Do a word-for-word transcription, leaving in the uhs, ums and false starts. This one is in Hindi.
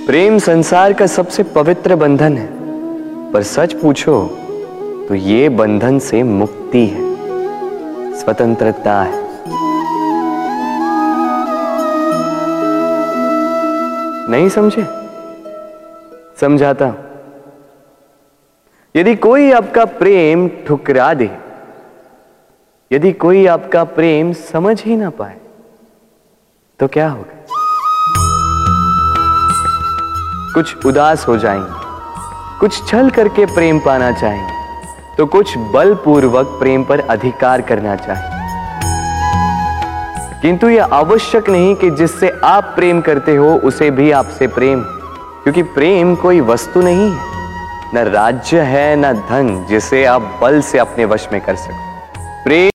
प्रेम संसार का सबसे पवित्र बंधन है, पर सच पूछो तो ये बंधन से मुक्ति है, स्वतंत्रता है। नहीं समझे? समझाता हूं। यदि कोई आपका प्रेम ठुकरा दे, यदि कोई आपका प्रेम समझ ही ना पाए, तो क्या होगा? कुछ उदास हो जाएंगे, कुछ छल करके प्रेम पाना चाहेंगे, तो कुछ बलपूर्वक प्रेम पर अधिकार करना चाहेंगे। किंतु यह आवश्यक नहीं कि जिससे आप प्रेम करते हो उसे भी आपसे प्रेम, क्योंकि प्रेम कोई वस्तु नहीं है, न राज्य है न धन जिसे आप बल से अपने वश में कर सको। प्रेम